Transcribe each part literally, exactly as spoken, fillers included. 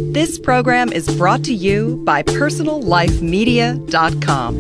This program is brought to you by personal life media dot com.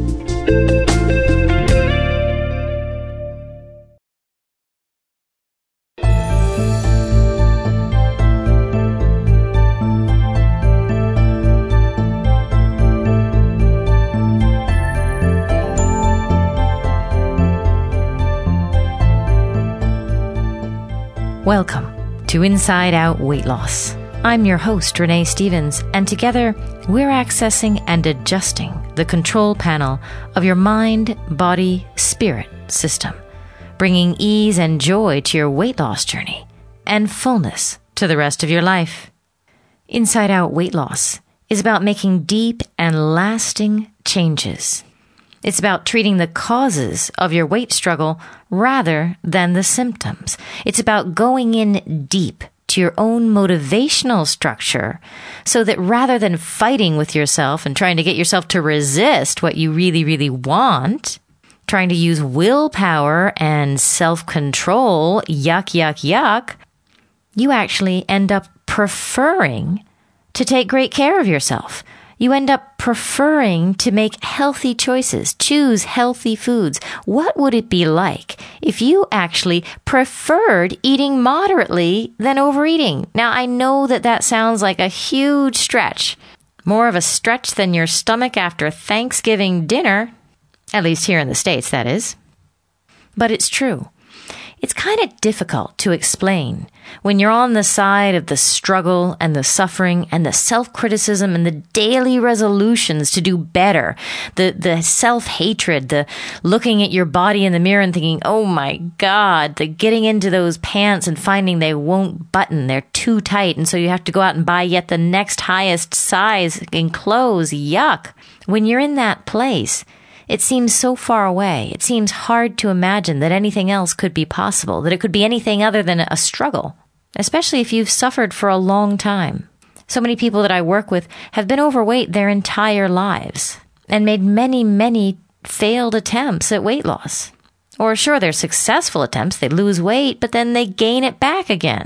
Welcome to Inside Out Weight Loss. I'm your host, Renee Stevens, and together we're accessing and adjusting the control panel of your mind, body, spirit system, bringing ease and joy to your weight loss journey and fullness to the rest of your life. Inside Out Weight Loss is about making deep and lasting changes. It's about treating the causes of your weight struggle rather than the symptoms. It's about going in deep to your own motivational structure so that rather than fighting with yourself and trying to get yourself to resist what you really, really want, trying to use willpower and self-control, yuck, yuck, yuck, you actually end up preferring to take great care of yourself. You end up preferring to make healthy choices, choose healthy foods. What would it be like if you actually preferred eating moderately than overeating? Now, I know that that sounds like a huge stretch, more of a stretch than your stomach after Thanksgiving dinner, at least here in the States, that is. But it's true. It's kind of difficult to explain when you're on the side of the struggle and the suffering and the self-criticism and the daily resolutions to do better, the, the self-hatred, the looking at your body in the mirror and thinking, oh my God, the getting into those pants and finding they won't button, they're too tight, and so you have to go out and buy yet the next highest size in clothes. Yuck. When you're in that place, it seems so far away. It seems hard to imagine that anything else could be possible, that it could be anything other than a struggle, especially if you've suffered for a long time. So many people that I work with have been overweight their entire lives and made many, many failed attempts at weight loss. Or sure, they're successful attempts. They lose weight, but then they gain it back again.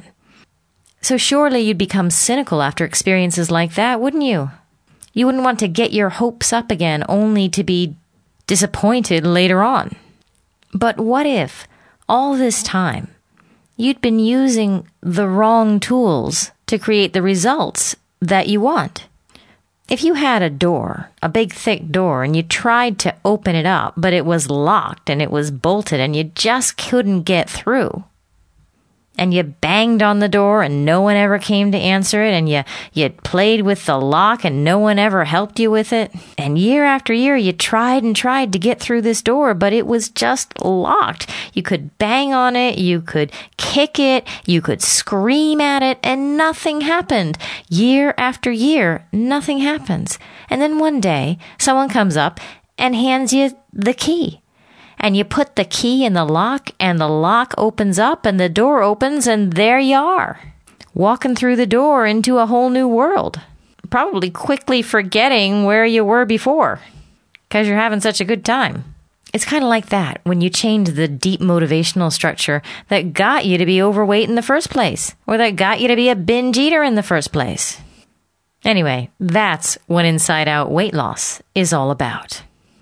So surely you'd become cynical after experiences like that, wouldn't you? You wouldn't want to get your hopes up again only to be disappointed later on. But what if all this time you'd been using the wrong tools to create the results that you want? If you had a door, a big thick door, and you tried to open it up, but it was locked and it was bolted and you just couldn't get through, and you banged on the door and no one ever came to answer it, and you, you played with the lock and no one ever helped you with it, and year after year you tried and tried to get through this door, but it was just locked. You could bang on it, you could kick it, you could scream at it, and nothing happened. Year after year, nothing happens. And then one day, someone comes up and hands you the key. And you put the key in the lock, and the lock opens up, and the door opens, and there you are, walking through the door into a whole new world, probably quickly forgetting where you were before, because you're having such a good time. It's kind of like that when you change the deep motivational structure that got you to be overweight in the first place, or that got you to be a binge eater in the first place. Anyway, that's what Inside Out Weight Loss is all about.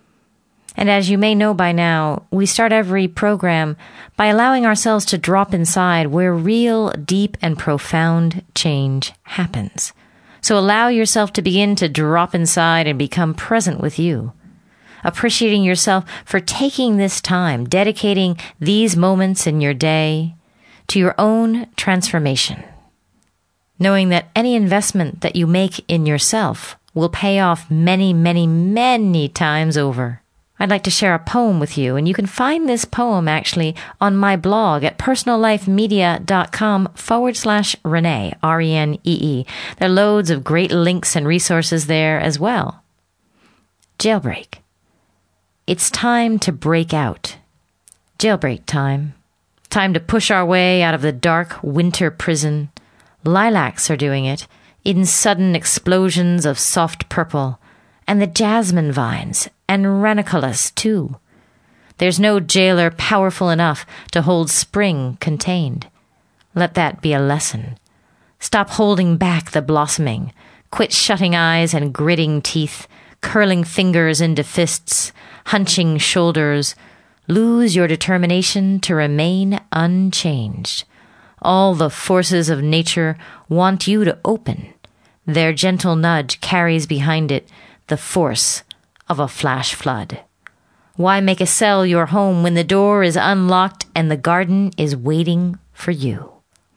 And as you may know by now, we start every program by allowing ourselves to drop inside where real, deep, and profound change happens. So allow yourself to begin to drop inside and become present with you, appreciating yourself for taking this time, dedicating these moments in your day to your own transformation, knowing that any investment that you make in yourself will pay off many, many, many times over. I'd like to share a poem with you, and you can find this poem actually on my blog at personal life media dot com forward slash Renee, R E N E E. There are loads of great links and resources there as well. Jailbreak. It's time to break out. Jailbreak time. Time to push our way out of the dark winter prison. Lilacs are doing it in sudden explosions of soft purple, and the jasmine vines and ranunculus too. There's no jailer powerful enough to hold spring contained. Let that be a lesson. Stop holding back the blossoming. Quit shutting eyes and gritting teeth, curling fingers into fists, hunching shoulders. Lose your determination to remain unchanged. All the forces of nature want you to open. Their gentle nudge carries behind it the force of a flash flood. Why make a cell your home when the door is unlocked and the garden is waiting for you?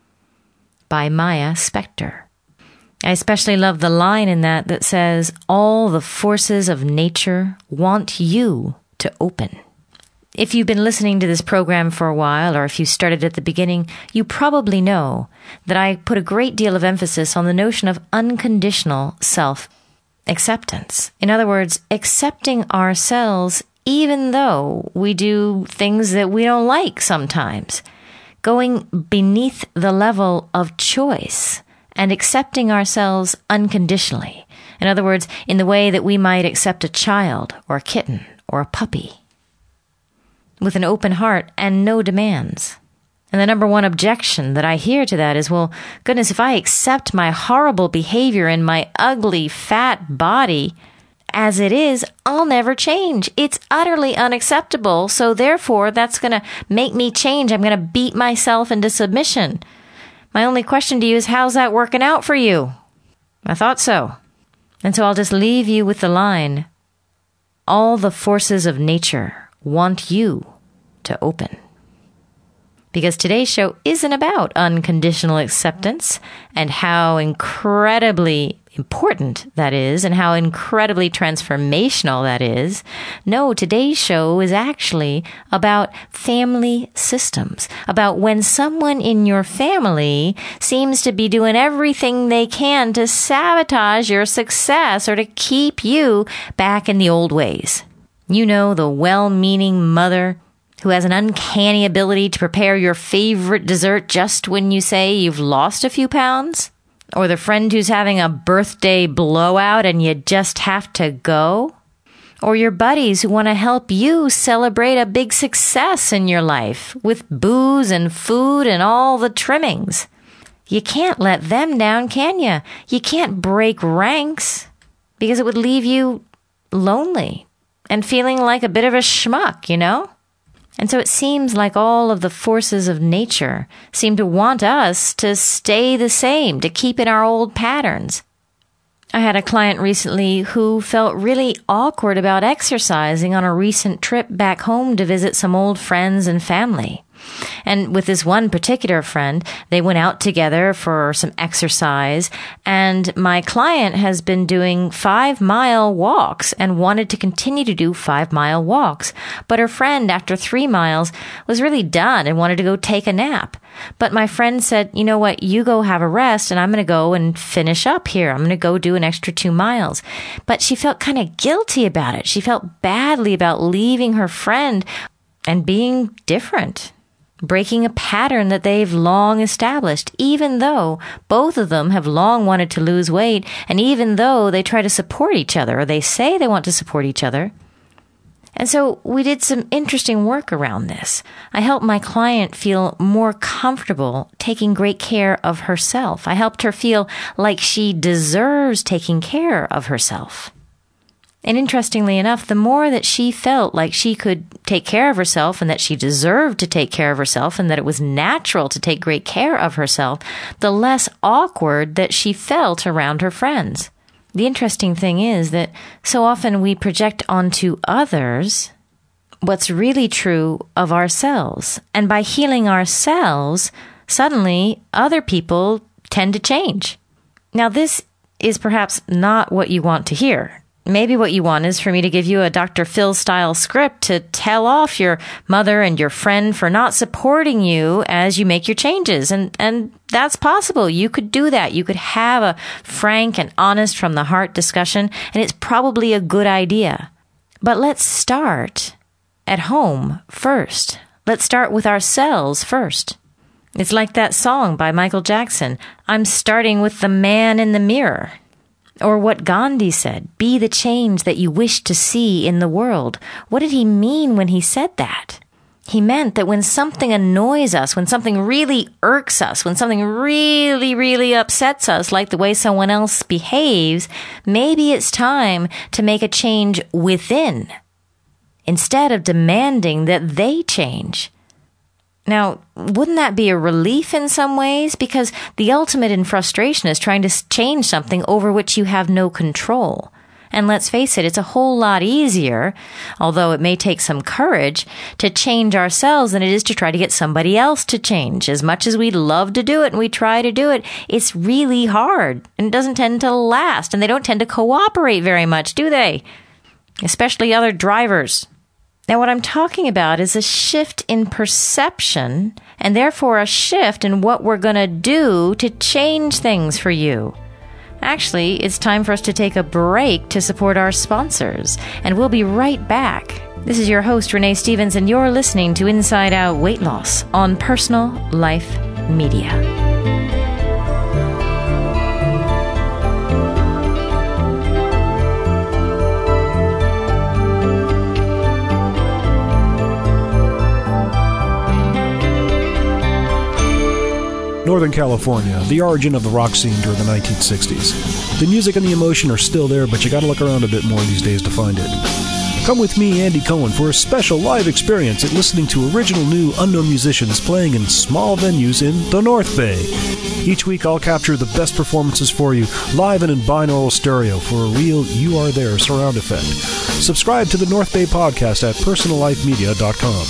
By Maya Spector. I especially love the line in that that says, all the forces of nature want you to open. If you've been listening to this program for a while, or if you started at the beginning, you probably know that I put a great deal of emphasis on the notion of unconditional self-acceptance. In other words, accepting ourselves even though we do things that we don't like sometimes. Going beneath the level of choice and accepting ourselves unconditionally. In other words, in the way that we might accept a child or a kitten or a puppy. With an open heart and no demands. And the number one objection that I hear to that is, well, goodness, if I accept my horrible behavior in my ugly, fat body as it is, I'll never change. It's utterly unacceptable. So therefore, that's going to make me change. I'm going to beat myself into submission. My only question to you is, how's that working out for you? I thought so. And so I'll just leave you with the line, all the forces of nature want you to open. Because today's show isn't about unconditional acceptance and how incredibly important that is and how incredibly transformational that is. No, today's show is actually about family systems, about when someone in your family seems to be doing everything they can to sabotage your success or to keep you back in the old ways. You know, the well-meaning mother who has an uncanny ability to prepare your favorite dessert just when you say you've lost a few pounds? Or the friend who's having a birthday blowout and you just have to go? Or your buddies who want to help you celebrate a big success in your life with booze and food and all the trimmings? You can't let them down, can you? You can't break ranks because it would leave you lonely and feeling like a bit of a schmuck, you know? And so it seems like all of the forces of nature seem to want us to stay the same, to keep in our old patterns. I had a client recently who felt really awkward about exercising on a recent trip back home to visit some old friends and family. And with this one particular friend, they went out together for some exercise, and my client has been doing five-mile walks and wanted to continue to do five-mile walks. But her friend, after three miles, was really done and wanted to go take a nap. But my friend said, you know what, you go have a rest, and I'm going to go and finish up here. I'm going to go do an extra two miles. But she felt kind of guilty about it. She felt badly about leaving her friend and being different, breaking a pattern that they've long established, even though both of them have long wanted to lose weight, and even though they try to support each other, or they say they want to support each other. And so we did some interesting work around this. I helped my client feel more comfortable taking great care of herself. I helped her feel like she deserves taking care of herself. And interestingly enough, the more that she felt like she could take care of herself and that she deserved to take care of herself and that it was natural to take great care of herself, the less awkward that she felt around her friends. The interesting thing is that so often we project onto others what's really true of ourselves. And by healing ourselves, suddenly other people tend to change. Now, this is perhaps not what you want to hear. Maybe what you want is for me to give you a Doctor Phil-style script to tell off your mother and your friend for not supporting you as you make your changes. And, and that's possible. You could do that. You could have a frank and honest from the heart discussion, and it's probably a good idea. But let's start at home first. Let's start with ourselves first. It's like that song by Michael Jackson, I'm starting with the man in the mirror. Or what Gandhi said, be the change that you wish to see in the world. What did he mean when he said that? He meant that when something annoys us, when something really irks us, when something really, really upsets us, like the way someone else behaves, maybe it's time to make a change within, instead of demanding that they change. Now, wouldn't that be a relief in some ways? Because the ultimate in frustration is trying to change something over which you have no control. And let's face it, it's a whole lot easier, although it may take some courage, to change ourselves than it is to try to get somebody else to change. As much as we love to do it and we try to do it, it's really hard and it doesn't tend to last, and they don't tend to cooperate very much, do they? Especially other drivers. Now, what I'm talking about is a shift in perception, and therefore a shift in what we're going to do to change things for you. Actually, it's time for us to take a break to support our sponsors, and we'll be right back. This is your host, Renee Stevens, and you're listening to Inside Out Weight Loss on Personal Life Media. Northern California, the origin of the rock scene during the nineteen sixties. The music and the emotion are still there, but you gotta look around a bit more these days to find it. Come with me, Andy Cohen, for a special live experience at listening to original new unknown musicians playing in small venues in the North Bay. Each week I'll capture the best performances for you, live and in binaural stereo for a real You Are There surround effect. Subscribe to the North Bay podcast at personal life media dot com.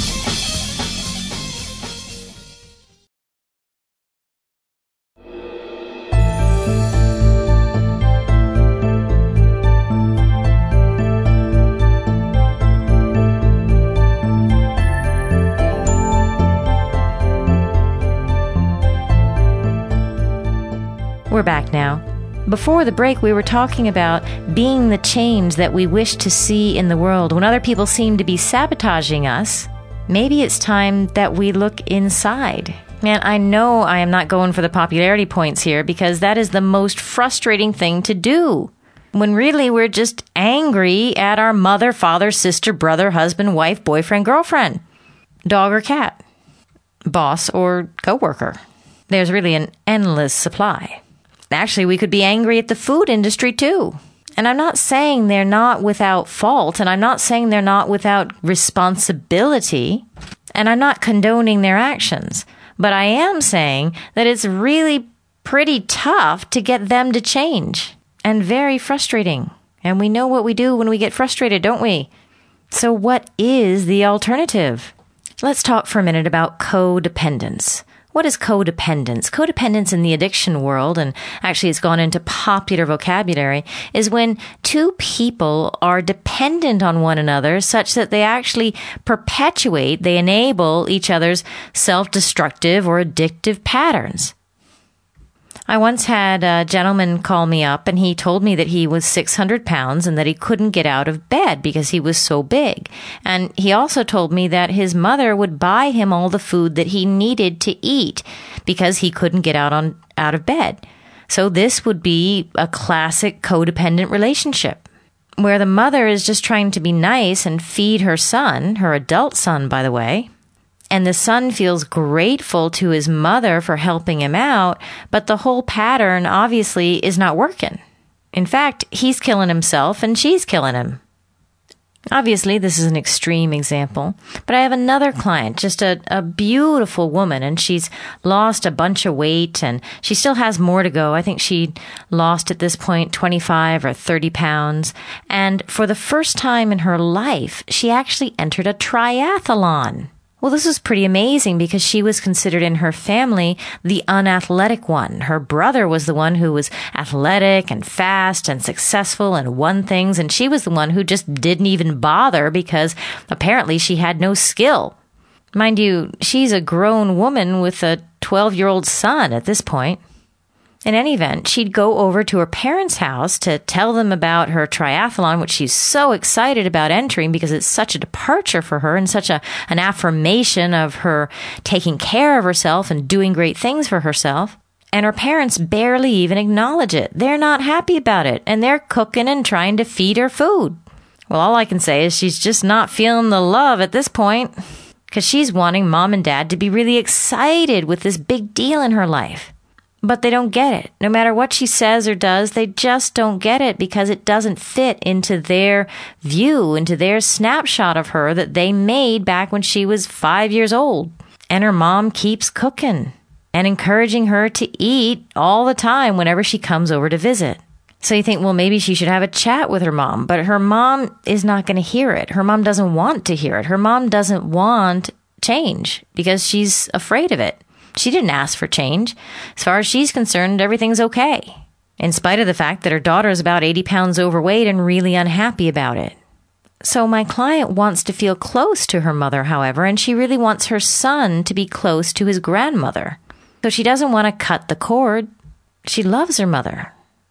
We're back now. Before the break, we were talking about being the change that we wish to see in the world. When other people seem to be sabotaging us, maybe it's time that we look inside. Man, I know I am not going for the popularity points here, because that is the most frustrating thing to do. When really we're just angry at our mother, father, sister, brother, husband, wife, boyfriend, girlfriend, dog or cat, boss or coworker. There's really an endless supply. Actually, we could be angry at the food industry too. And I'm not saying they're not without fault, and I'm not saying they're not without responsibility, and I'm not condoning their actions. But I am saying that it's really pretty tough to get them to change, and very frustrating. And we know what we do when we get frustrated, don't we? So what is the alternative? Let's talk for a minute about codependence. What is codependence? Codependence in the addiction world, and actually it's gone into popular vocabulary, is when two people are dependent on one another such that they actually perpetuate, they enable each other's self-destructive or addictive patterns. I once had a gentleman call me up, and he told me that he was six hundred pounds and that he couldn't get out of bed because he was so big. And he also told me that his mother would buy him all the food that he needed to eat because he couldn't get out on out of bed. So this would be a classic codependent relationship, where the mother is just trying to be nice and feed her son, her adult son, by the way. And the son feels grateful to his mother for helping him out, but the whole pattern obviously is not working. In fact, he's killing himself and she's killing him. Obviously, this is an extreme example, but I have another client, just a, a beautiful woman, and she's lost a bunch of weight, and she still has more to go. I think she lost at this point twenty-five or thirty pounds. And for the first time in her life, she actually entered a triathlon. Well, this was pretty amazing because she was considered in her family the unathletic one. Her brother was the one who was athletic and fast and successful and won things, and she was the one who just didn't even bother because apparently she had no skill. Mind you, she's a grown woman with a twelve-year-old son at this point. In any event, she'd go over to her parents' house to tell them about her triathlon, which she's so excited about entering because it's such a departure for her and such a an affirmation of her taking care of herself and doing great things for herself. And her parents barely even acknowledge it. They're not happy about it, and they're cooking and trying to feed her food. Well, all I can say is she's just not feeling the love at this point. because she's wanting mom and dad to be really excited with this big deal in her life. But they don't get it. No matter what she says or does, they just don't get it because it doesn't fit into their view, into their snapshot of her that they made back when she was five years old. And her mom keeps cooking and encouraging her to eat all the time whenever she comes over to visit. So you think, well, maybe she should have a chat with her mom, but her mom is not going to hear it. Her mom doesn't want to hear it. Her mom doesn't want change because she's afraid of it. She didn't ask for change. As far as she's concerned, everything's okay, in spite of the fact that her daughter is about eighty pounds overweight and really unhappy about it. So my client wants to feel close to her mother, however, and she really wants her son to be close to his grandmother. So she doesn't want to cut the cord. She loves her mother.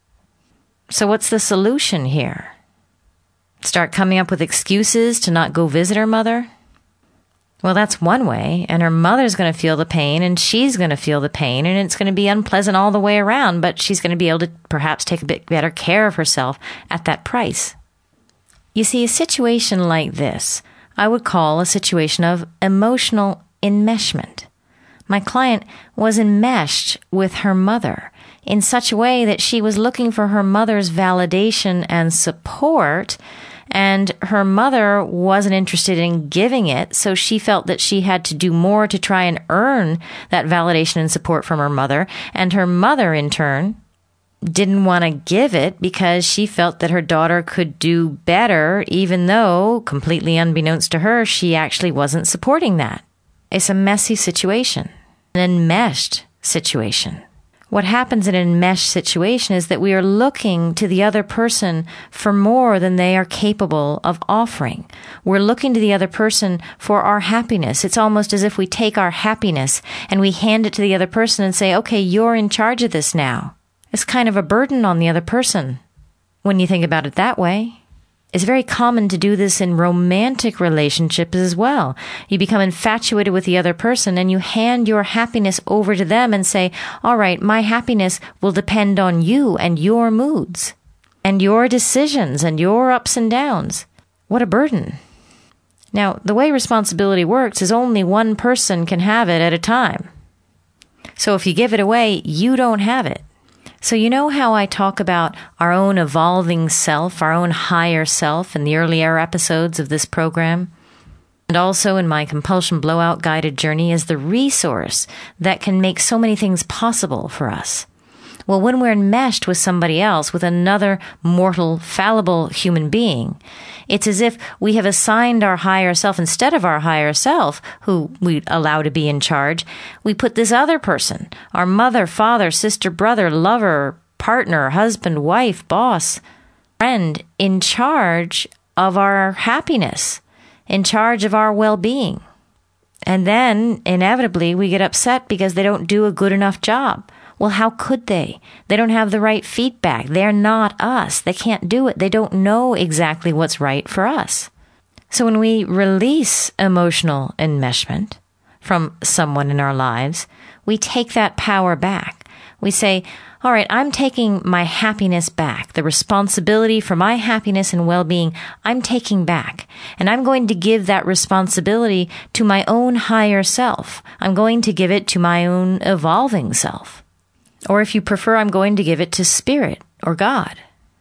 So what's the solution here? Start coming up with excuses to not go visit her mother? Well, that's one way, and her mother's going to feel the pain, and she's going to feel the pain, and it's going to be unpleasant all the way around, but she's going to be able to perhaps take a bit better care of herself at that price. You see, a situation like this, I would call a situation of emotional enmeshment. My client was enmeshed with her mother in such a way that she was looking for her mother's validation and support, and her mother wasn't interested in giving it, so she felt that she had to do more to try and earn that validation and support from her mother, and her mother, in turn, didn't want to give it because she felt that her daughter could do better, even though, completely unbeknownst to her, she actually wasn't supporting that. It's a messy situation, an enmeshed situation. What happens in an enmeshed situation is that we are looking to the other person for more than they are capable of offering. We're looking to the other person for our happiness. It's almost as if we take our happiness and we hand it to the other person and say, okay, you're in charge of this now. It's kind of a burden on the other person when you think about it that way. It's very common to do this in romantic relationships as well. You become infatuated with the other person and you hand your happiness over to them and say, all right, my happiness will depend on you and your moods and your decisions and your ups and downs. What a burden. Now, the way responsibility works is only one person can have it at a time. So if you give it away, you don't have it. So you know how I talk about our own evolving self, our own higher self in the earlier episodes of this program? And also in my Compulsion Blowout Guided Journey as the resource that can make so many things possible for us. Well, when we're enmeshed with somebody else, with another mortal, fallible human being, it's as if we have assigned our higher self, instead of our higher self, who we allow to be in charge, we put this other person, our mother, father, sister, brother, lover, partner, husband, wife, boss, friend, in charge of our happiness, in charge of our well-being. And then, inevitably, we get upset because they don't do a good enough job. Well, how could they? They don't have the right feedback. They're not us. They can't do it. They don't know exactly what's right for us. So when we release emotional enmeshment from someone in our lives, we take that power back. We say, all right, I'm taking my happiness back. The responsibility for my happiness and well-being, I'm taking back. And I'm going to give that responsibility to my own higher self. I'm going to give it to my own evolving self. Or if you prefer, I'm going to give it to Spirit or God.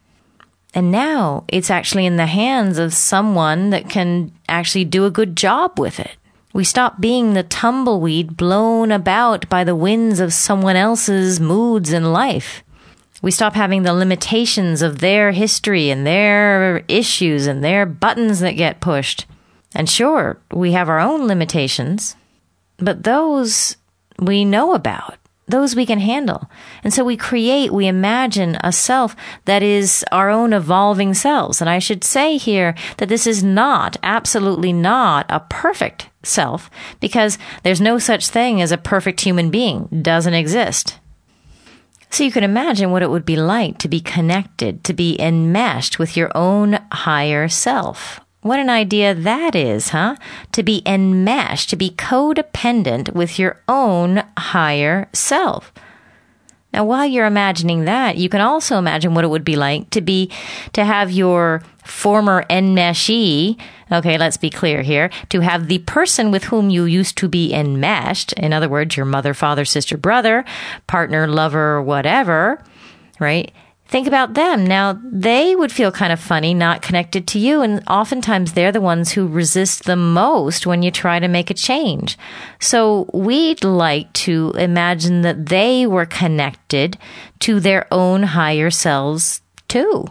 And now it's actually in the hands of someone that can actually do a good job with it. We stop being the tumbleweed blown about by the winds of someone else's moods in life. We stop having the limitations of their history and their issues and their buttons that get pushed. And sure, we have our own limitations, but those we know about. Those we can handle. And so we create, we imagine a self that is our own evolving selves. And I should say here that this is not, absolutely not, a perfect self, because there's no such thing as a perfect human being. It doesn't exist. So you can imagine what it would be like to be connected, to be enmeshed with your own higher self. What an idea that is, huh? To be enmeshed, to be codependent with your own higher self. Now, while you're imagining that, you can also imagine what it would be like to be, to have your former enmeshee, okay, let's be clear here, to have the person with whom you used to be enmeshed, in other words, your mother, father, sister, brother, partner, lover, whatever, right? Think about them. Now, they would feel kind of funny, not connected to you, and oftentimes they're the ones who resist the most when you try to make a change. So we'd like to imagine that they were connected to their own higher selves too.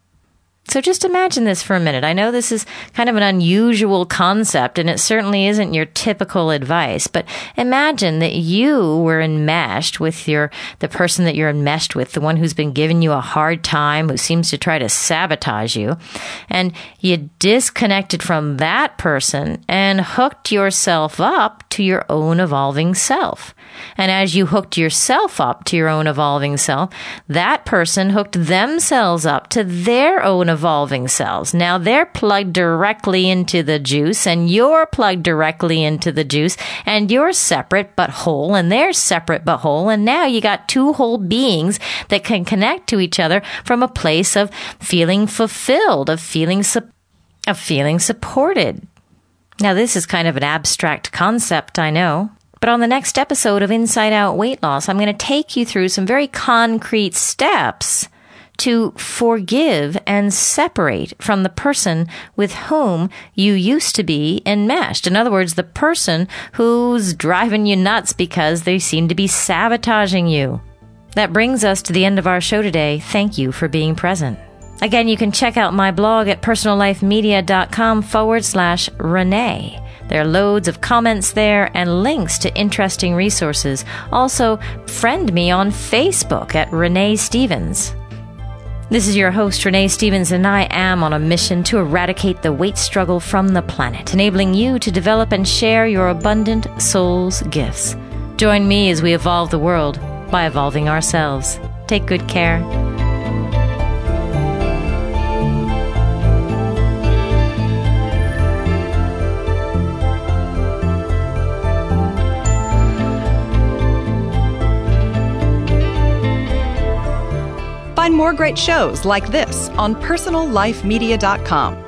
So just imagine this for a minute. I know this is kind of an unusual concept, and it certainly isn't your typical advice, but imagine that you were enmeshed with your the person that you're enmeshed with, the one who's been giving you a hard time, who seems to try to sabotage you, and you disconnected from that person and hooked yourself up to your own evolving self. And as you hooked yourself up to your own evolving self, that person hooked themselves up to their own evolving selves. Now they're plugged directly into the juice, and you're plugged directly into the juice, and you're separate but whole, and they're separate but whole, and now you got two whole beings that can connect to each other from a place of feeling fulfilled, of feeling su- of feeling supported. Now this is kind of an abstract concept, I know. But on the next episode of Inside Out Weight Loss, I'm going to take you through some very concrete steps to forgive and separate from the person with whom you used to be enmeshed. In other words, the person who's driving you nuts because they seem to be sabotaging you. That brings us to the end of our show today. Thank you for being present. Again, you can check out my blog at personallifemedia.com forward slash Renee. There are loads of comments there and links to interesting resources. Also, friend me on Facebook at Renee Stevens. This is your host, Renee Stevens, and I am on a mission to eradicate the weight struggle from the planet, enabling you to develop and share your abundant soul's gifts. Join me as we evolve the world by evolving ourselves. Take good care. Find more great shows like this on personal life media dot com.